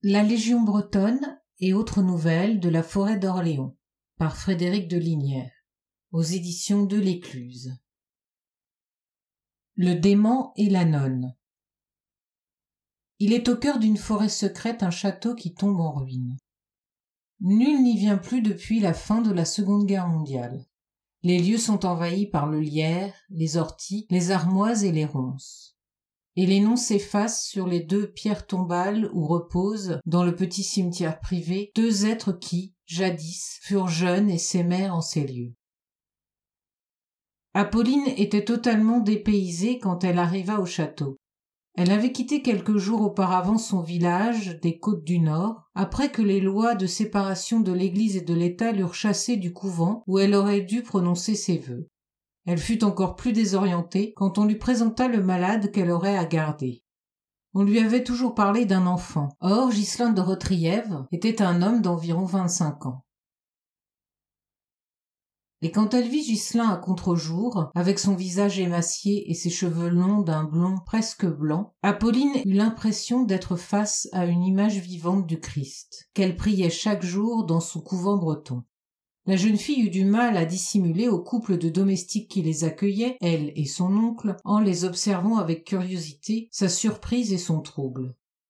La Légion bretonne et autres nouvelles de la forêt d'Orléans par Frédéric de Lignières aux éditions de l'Écluse. Le dément et la nonne. Il est au cœur d'une forêt secrète un château qui tombe en ruine. Nul n'y vient plus depuis la fin de la Seconde Guerre mondiale. Les lieux sont envahis par le lierre, les orties, les armoises et les ronces. Et les noms s'effacent sur les 2 pierres tombales où reposent, dans le petit cimetière privé, 2 êtres qui, jadis, furent jeunes et s'aimèrent en ces lieux. Apolline était totalement dépaysée quand elle arriva au château. Elle avait quitté quelques jours auparavant son village des Côtes du Nord, après que les lois de séparation de l'Église et de l'État l'eurent chassée du couvent où elle aurait dû prononcer ses vœux. Elle fut encore plus désorientée quand on lui présenta le malade qu'elle aurait à garder. On lui avait toujours parlé d'un enfant. Or, Ghislain de Rotrièvre était un homme d'environ 25 ans. Et quand elle vit Ghislain à contre-jour, avec son visage émacié et ses cheveux longs d'un blond presque blanc, Apolline eut l'impression d'être face à une image vivante du Christ, qu'elle priait chaque jour dans son couvent breton. La jeune fille eut du mal à dissimuler au couple de domestiques qui les accueillaient, elle et son oncle, en les observant avec curiosité, sa surprise et son trouble.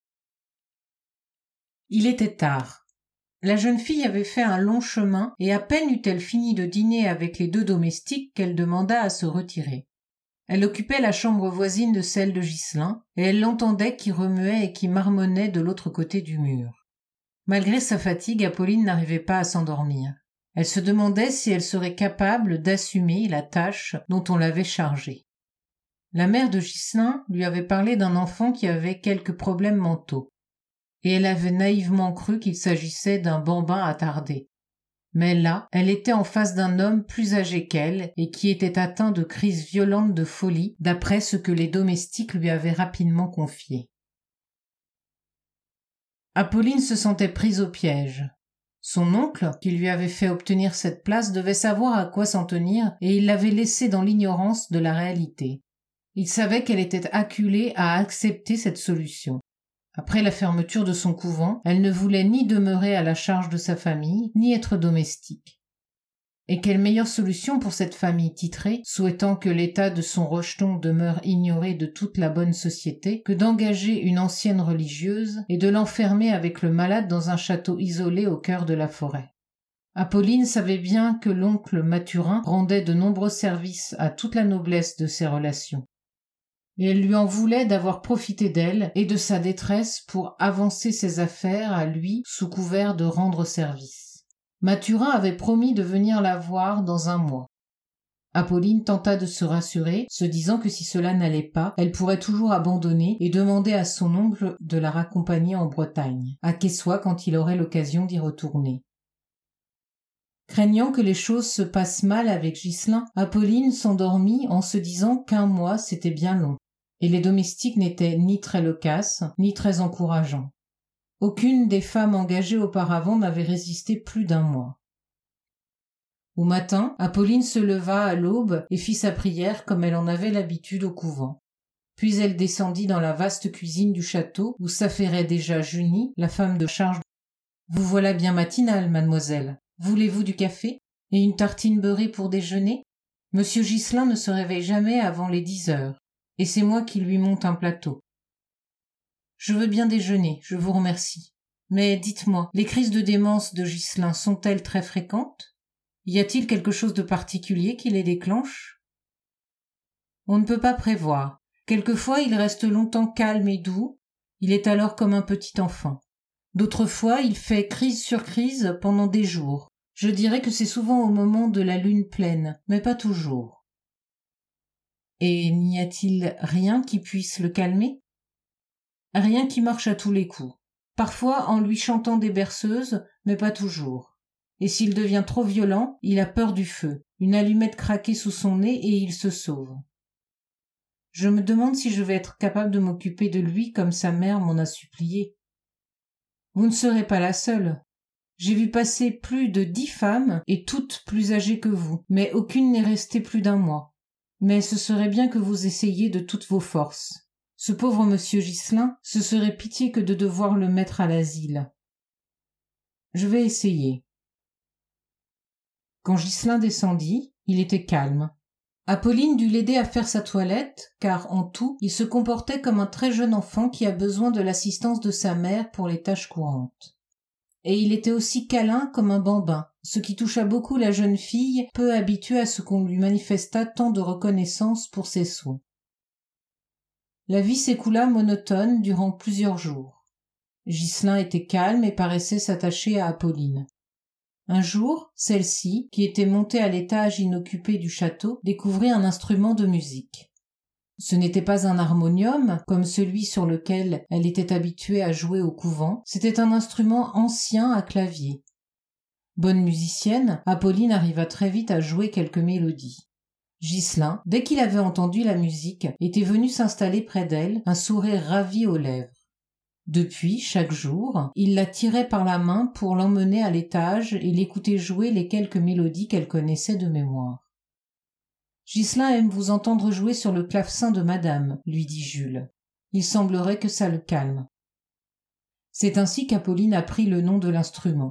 Il était tard. La jeune fille avait fait un long chemin, et à peine eut-elle fini de dîner avec les 2 domestiques qu'elle demanda à se retirer. Elle occupait la chambre voisine de celle de Ghislain, et elle l'entendait qui remuait et qui marmonnait de l'autre côté du mur. Malgré sa fatigue, Apolline n'arrivait pas à s'endormir. Elle se demandait si elle serait capable d'assumer la tâche dont on l'avait chargée. La mère de Ghislain lui avait parlé d'un enfant qui avait quelques problèmes mentaux, et elle avait naïvement cru qu'il s'agissait d'un bambin attardé. Mais là, elle était en face d'un homme plus âgé qu'elle et qui était atteint de crises violentes de folie, d'après ce que les domestiques lui avaient rapidement confié. Apolline se sentait prise au piège. Son oncle, qui lui avait fait obtenir cette place, devait savoir à quoi s'en tenir, et il l'avait laissée dans l'ignorance de la réalité. Il savait qu'elle était acculée à accepter cette solution. Après la fermeture de son couvent, elle ne voulait ni demeurer à la charge de sa famille, ni être domestique. Et quelle meilleure solution pour cette famille titrée, souhaitant que l'état de son rejeton demeure ignoré de toute la bonne société, que d'engager une ancienne religieuse et de l'enfermer avec le malade dans un château isolé au cœur de la forêt. Apolline savait bien que l'oncle Mathurin rendait de nombreux services à toute la noblesse de ses relations. Et elle lui en voulait d'avoir profité d'elle et de sa détresse pour avancer ses affaires à lui sous couvert de rendre service. Mathurin avait promis de venir la voir dans 1 mois. Apolline tenta de se rassurer, se disant que si cela n'allait pas, elle pourrait toujours abandonner et demander à son oncle de la raccompagner en Bretagne, à Quessoy quand il aurait l'occasion d'y retourner. Craignant que les choses se passent mal avec Ghislain, Apolline s'endormit en se disant qu'1 mois c'était bien long, et les domestiques n'étaient ni très loquaces, ni très encourageants. Aucune des femmes engagées auparavant n'avait résisté plus d'1 mois. Au matin, Apolline se leva à l'aube et fit sa prière comme elle en avait l'habitude au couvent. Puis elle descendit dans la vaste cuisine du château où s'affairait déjà Junie, la femme de charge. « Vous voilà bien matinale, mademoiselle. Voulez-vous du café? Et une tartine beurrée pour déjeuner? Monsieur Ghislain ne se réveille jamais avant les 10 heures, et c'est moi qui lui monte un plateau. Je veux bien déjeuner, je vous remercie. Mais dites-moi, les crises de démence de Ghislain sont-elles très fréquentes? Y a-t-il quelque chose de particulier qui les déclenche? On ne peut pas prévoir. Quelquefois, il reste longtemps calme et doux. Il est alors comme un petit enfant. D'autres fois, il fait crise sur crise pendant des jours. Je dirais que c'est souvent au moment de la lune pleine, mais pas toujours. Et n'y a-t-il rien qui puisse le calmer? Rien qui marche à tous les coups. Parfois en lui chantant des berceuses, mais pas toujours. Et s'il devient trop violent, il a peur du feu, une allumette craquée sous son nez et il se sauve. Je me demande si je vais être capable de m'occuper de lui comme sa mère m'en a supplié. Vous ne serez pas la seule. J'ai vu passer plus de 10 femmes, et toutes plus âgées que vous, mais aucune n'est restée plus d'1 mois. Mais ce serait bien que vous essayiez de toutes vos forces. Ce pauvre monsieur Ghislain, ce serait pitié que de devoir le mettre à l'asile. Je vais essayer. Quand Ghislain descendit, il était calme. Apolline dut l'aider à faire sa toilette, car en tout, il se comportait comme un très jeune enfant qui a besoin de l'assistance de sa mère pour les tâches courantes. Et il était aussi câlin comme un bambin, ce qui toucha beaucoup la jeune fille, peu habituée à ce qu'on lui manifestât tant de reconnaissance pour ses soins. La vie s'écoula monotone durant plusieurs jours. Ghislain était calme et paraissait s'attacher à Apolline. Un jour, celle-ci, qui était montée à l'étage inoccupé du château, découvrit un instrument de musique. Ce n'était pas un harmonium, comme celui sur lequel elle était habituée à jouer au couvent, c'était un instrument ancien à clavier. Bonne musicienne, Apolline arriva très vite à jouer quelques mélodies. Ghislain, dès qu'il avait entendu la musique, était venu s'installer près d'elle, un sourire ravi aux lèvres. Depuis, chaque jour, il la tirait par la main pour l'emmener à l'étage et l'écouter jouer les quelques mélodies qu'elle connaissait de mémoire. « Ghislain aime vous entendre jouer sur le clavecin de madame, lui dit Jules. Il semblerait que ça le calme. » C'est ainsi qu'Apolline apprit le nom de l'instrument.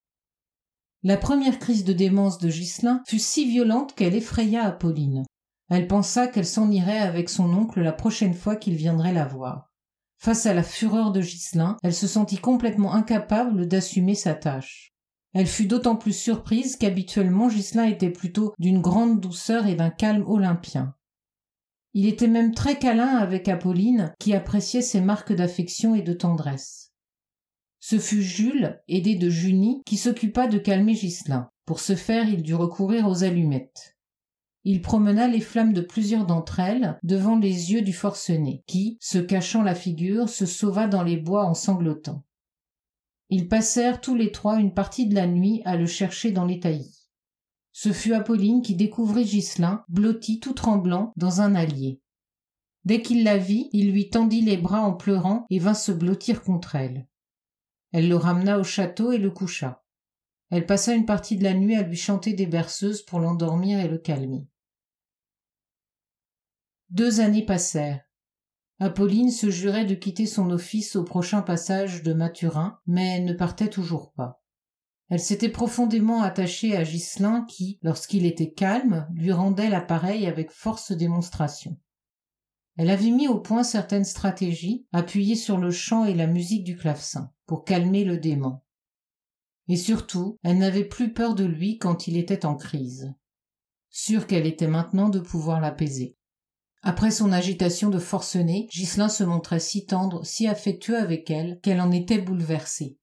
La première crise de démence de Ghislain fut si violente qu'elle effraya Apolline. Elle pensa qu'elle s'en irait avec son oncle la prochaine fois qu'il viendrait la voir. Face à la fureur de Ghislain, elle se sentit complètement incapable d'assumer sa tâche. Elle fut d'autant plus surprise qu'habituellement Ghislain était plutôt d'une grande douceur et d'un calme olympien. Il était même très câlin avec Apolline, qui appréciait ses marques d'affection et de tendresse. Ce fut Jules, aidé de Junie, qui s'occupa de calmer Ghislain. Pour ce faire, il dut recourir aux allumettes. Il promena les flammes de plusieurs d'entre elles devant les yeux du forcené, qui, se cachant la figure, se sauva dans les bois en sanglotant. Ils passèrent tous les trois une partie de la nuit à le chercher dans les taillis. Ce fut Apolline qui découvrit Ghislain, blotti tout tremblant, dans un hallier. Dès qu'il la vit, il lui tendit les bras en pleurant et vint se blottir contre elle. Elle le ramena au château et le coucha. Elle passa une partie de la nuit à lui chanter des berceuses pour l'endormir et le calmer. 2 années passèrent. Apolline se jurait de quitter son office au prochain passage de Mathurin, mais ne partait toujours pas. Elle s'était profondément attachée à Ghislain qui, lorsqu'il était calme, lui rendait l'appareil avec force démonstration. Elle avait mis au point certaines stratégies, appuyées sur le chant et la musique du clavecin, pour calmer le démon. Et surtout, elle n'avait plus peur de lui quand il était en crise. Sûre qu'elle était maintenant de pouvoir l'apaiser. Après son agitation de forcené, Ghislain se montrait si tendre, si affectueux avec elle, qu'elle en était bouleversée.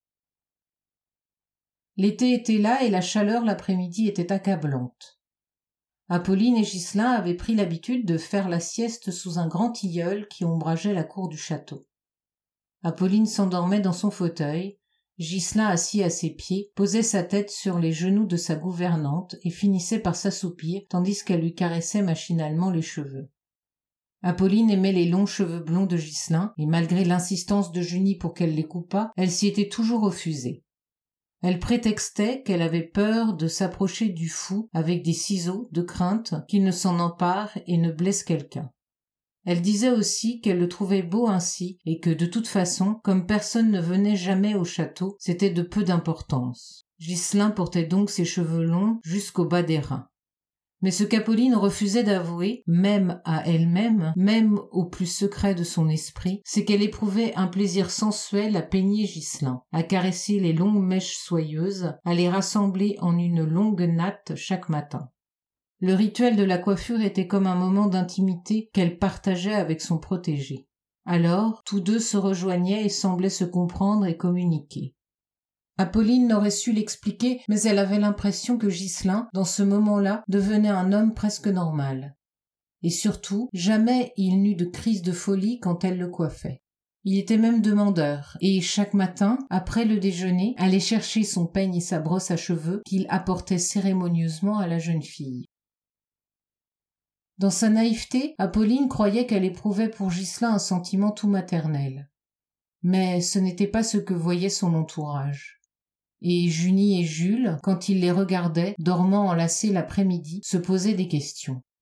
L'été était là et la chaleur l'après-midi était accablante. Apolline et Ghislain avaient pris l'habitude de faire la sieste sous un grand tilleul qui ombrageait la cour du château. Apolline s'endormait dans son fauteuil, Ghislain, assis à ses pieds, posait sa tête sur les genoux de sa gouvernante et finissait par s'assoupir tandis qu'elle lui caressait machinalement les cheveux. Apolline aimait les longs cheveux blonds de Ghislain, et malgré l'insistance de Junie pour qu'elle les coupât, elle s'y était toujours refusée. Elle prétextait qu'elle avait peur de s'approcher du fou avec des ciseaux, de crainte qu'il ne s'en empare et ne blesse quelqu'un. Elle disait aussi qu'elle le trouvait beau ainsi et que de toute façon, comme personne ne venait jamais au château, c'était de peu d'importance. Ghislain portait donc ses cheveux longs jusqu'au bas des reins. Mais ce qu'Apolline refusait d'avouer, même à elle-même, même au plus secret de son esprit, c'est qu'elle éprouvait un plaisir sensuel à peigner Ghislain, à caresser les longues mèches soyeuses, à les rassembler en une longue natte chaque matin. Le rituel de la coiffure était comme un moment d'intimité qu'elle partageait avec son protégé. Alors, tous deux se rejoignaient et semblaient se comprendre et communiquer. Apolline n'aurait su l'expliquer, mais elle avait l'impression que Ghislain, dans ce moment-là, devenait un homme presque normal. Et surtout, jamais il n'eut de crise de folie quand elle le coiffait. Il était même demandeur, et chaque matin, après le déjeuner, allait chercher son peigne et sa brosse à cheveux qu'il apportait cérémonieusement à la jeune fille. Dans sa naïveté, Apolline croyait qu'elle éprouvait pour Ghislain un sentiment tout maternel. Mais ce n'était pas ce que voyait son entourage. Et Junie et Jules, quand ils les regardaient, dormant enlacés l'après-midi, se posaient des questions.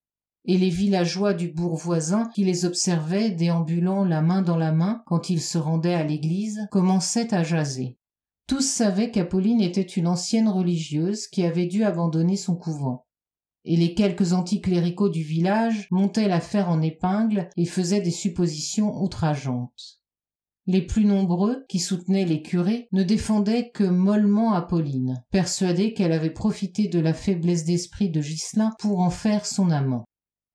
et les villageois du bourg voisin qui les observaient déambulant la main dans la main quand ils se rendaient à l'église commençaient à jaser. Tous savaient qu'Apolline était une ancienne religieuse qui avait dû abandonner son couvent. Et les quelques anticléricaux du village montaient l'affaire en épingle et faisaient des suppositions outrageantes. Les plus nombreux, qui soutenaient les curés, ne défendaient que mollement Apolline, persuadés qu'elle avait profité de la faiblesse d'esprit de Ghislain pour en faire son amant.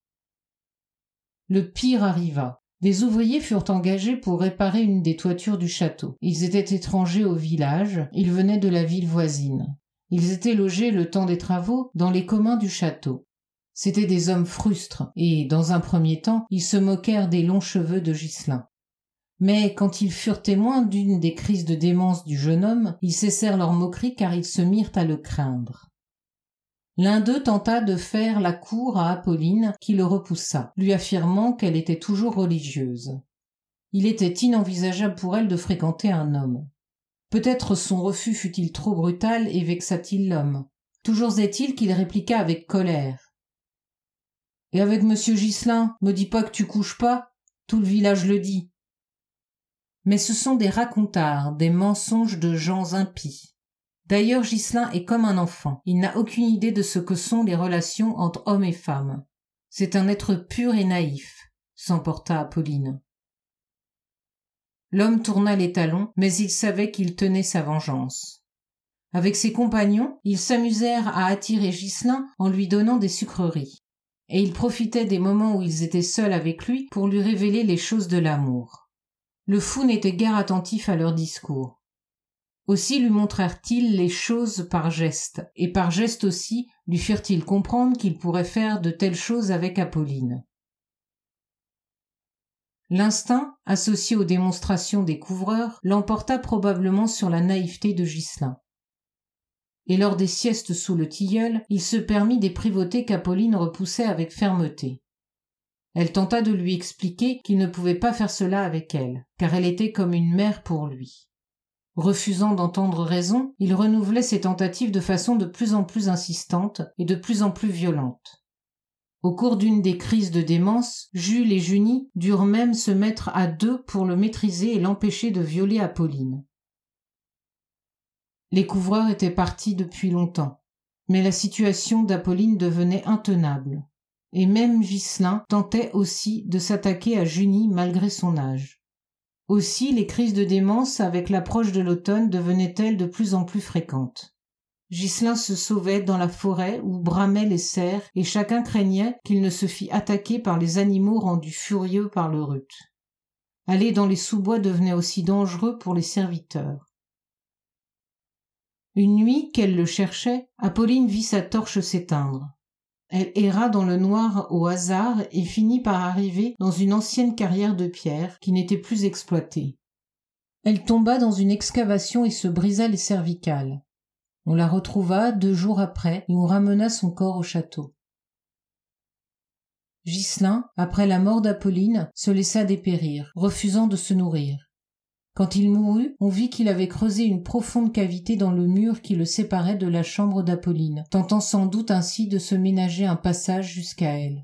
Le pire arriva. Des ouvriers furent engagés pour réparer une des toitures du château. Ils étaient étrangers au village, ils venaient de la ville voisine. Ils étaient logés le temps des travaux dans les communs du château. C'étaient des hommes frustres, et, dans un premier temps, ils se moquèrent des longs cheveux de Ghislain. Mais quand ils furent témoins d'une des crises de démence du jeune homme, ils cessèrent leur moquerie car ils se mirent à le craindre. L'un d'eux tenta de faire la cour à Apolline, qui le repoussa, lui affirmant qu'elle était toujours religieuse. Il était inenvisageable pour elle de fréquenter un homme. Peut-être son refus fut-il trop brutal et vexa-t-il l'homme. Toujours est-il qu'il répliqua avec colère. « Et avec monsieur Ghislain, me dis pas que tu couches pas, tout le village le dit. » Mais ce sont des racontards, des mensonges de gens impies. D'ailleurs, Ghislain est comme un enfant. Il n'a aucune idée de ce que sont les relations entre hommes et femmes. C'est un être pur et naïf, s'emporta Apolline. L'homme tourna les talons, mais il savait qu'il tenait sa vengeance. Avec ses compagnons, ils s'amusèrent à attirer Ghislain en lui donnant des sucreries. Et ils profitaient des moments où ils étaient seuls avec lui pour lui révéler les choses de l'amour. Le fou n'était guère attentif à leurs discours. Aussi lui montrèrent-ils les choses par gestes, et par gestes aussi lui firent-ils comprendre qu'il pourrait faire de telles choses avec Apolline. L'instinct, associé aux démonstrations des couvreurs, l'emporta probablement sur la naïveté de Ghislain. Et lors des siestes sous le tilleul, il se permit des privautés qu'Apolline repoussait avec fermeté. Elle tenta de lui expliquer qu'il ne pouvait pas faire cela avec elle, car elle était comme une mère pour lui. Refusant d'entendre raison, il renouvelait ses tentatives de façon de plus en plus insistante et de plus en plus violente. Au cours d'une des crises de démence, Jules et Junie durent même se mettre à deux pour le maîtriser et l'empêcher de violer Apolline. Les couvreurs étaient partis depuis longtemps, mais la situation d'Apolline devenait intenable, et même Ghislain tentait aussi de s'attaquer à Junie malgré son âge. Aussi, les crises de démence avec l'approche de l'automne devenaient-elles de plus en plus fréquentes. Ghislain se sauvait dans la forêt où bramaient les cerfs et chacun craignait qu'il ne se fît attaquer par les animaux rendus furieux par le rut. Aller dans les sous-bois devenait aussi dangereux pour les serviteurs. Une nuit qu'elle le cherchait, Apolline vit sa torche s'éteindre. Elle erra dans le noir au hasard et finit par arriver dans une ancienne carrière de pierre qui n'était plus exploitée. Elle tomba dans une excavation et se brisa les cervicales. On la retrouva 2 jours après et on ramena son corps au château. Ghislain, après la mort d'Apolline, se laissa dépérir, refusant de se nourrir. Quand il mourut, on vit qu'il avait creusé une profonde cavité dans le mur qui le séparait de la chambre d'Apolline, tentant sans doute ainsi de se ménager un passage jusqu'à elle.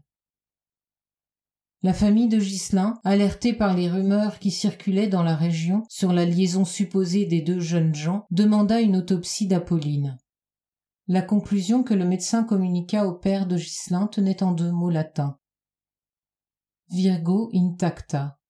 La famille de Ghislain, alertée par les rumeurs qui circulaient dans la région sur la liaison supposée des 2 jeunes gens, demanda une autopsie d'Apolline. La conclusion que le médecin communiqua au père de Ghislain tenait en 2 mots latins. Virgo intacta.